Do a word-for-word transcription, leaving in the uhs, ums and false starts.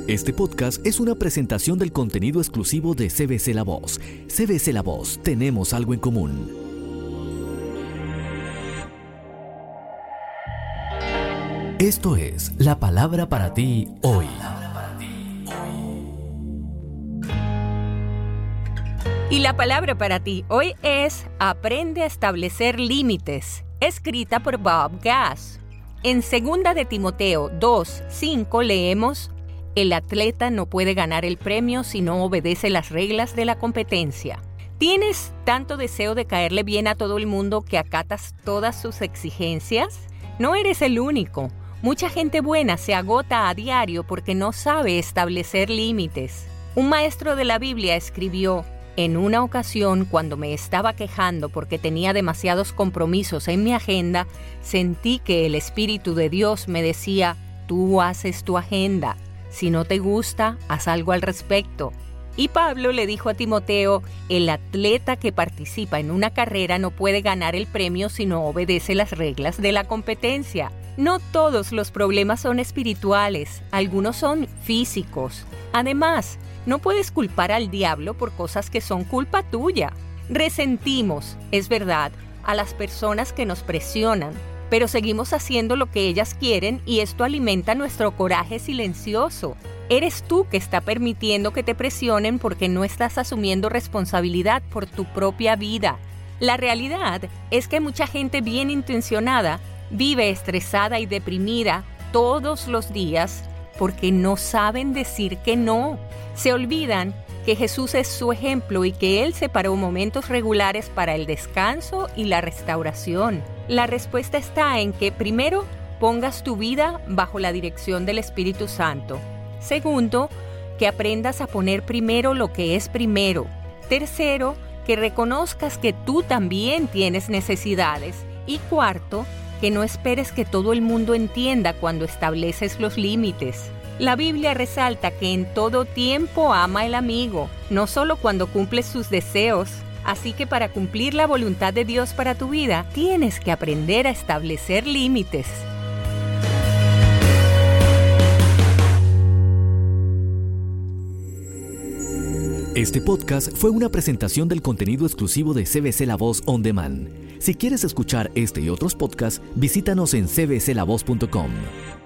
Este podcast es una presentación del contenido exclusivo de C B C La Voz. C B C La Voz, tenemos algo en común. Esto es la palabra para ti hoy. Y la palabra para ti hoy es Aprende a establecer límites, escrita por Bob Gass. En segunda de Timoteo dos, cinco leemos: el atleta no puede ganar el premio si no obedece las reglas de la competencia. ¿Tienes tanto deseo de caerle bien a todo el mundo que acatas todas sus exigencias? No eres el único. Mucha gente buena se agota a diario porque no sabe establecer límites. Un maestro de la Biblia escribió: en una ocasión, cuando me estaba quejando porque tenía demasiados compromisos en mi agenda, sentí que el Espíritu de Dios me decía: tú haces tu agenda. Si no te gusta, haz algo al respecto. Y Pablo le dijo a Timoteo: el atleta que participa en una carrera no puede ganar el premio si no obedece las reglas de la competencia. No todos los problemas son espirituales, algunos son físicos. Además, no puedes culpar al diablo por cosas que son culpa tuya. Resentimos, es verdad, a las personas que nos presionan, pero seguimos haciendo lo que ellas quieren y esto alimenta nuestro coraje silencioso. Eres tú que está permitiendo que te presionen porque no estás asumiendo responsabilidad por tu propia vida. La realidad es que mucha gente bien intencionada vive estresada y deprimida todos los días porque no saben decir que no. Se olvidan que Jesús es su ejemplo y que Él separó momentos regulares para el descanso y la restauración. La respuesta está en que, primero, pongas tu vida bajo la dirección del Espíritu Santo. Segundo, que aprendas a poner primero lo que es primero. Tercero, que reconozcas que tú también tienes necesidades. Y cuarto, que no esperes que todo el mundo entienda cuando estableces los límites. La Biblia resalta que en todo tiempo ama el amigo, no solo cuando cumples sus deseos. Así que para cumplir la voluntad de Dios para tu vida, tienes que aprender a establecer límites. Este podcast fue una presentación del contenido exclusivo de C B C La Voz On Demand. Si quieres escuchar este y otros podcasts, visítanos en c b c la voz punto com.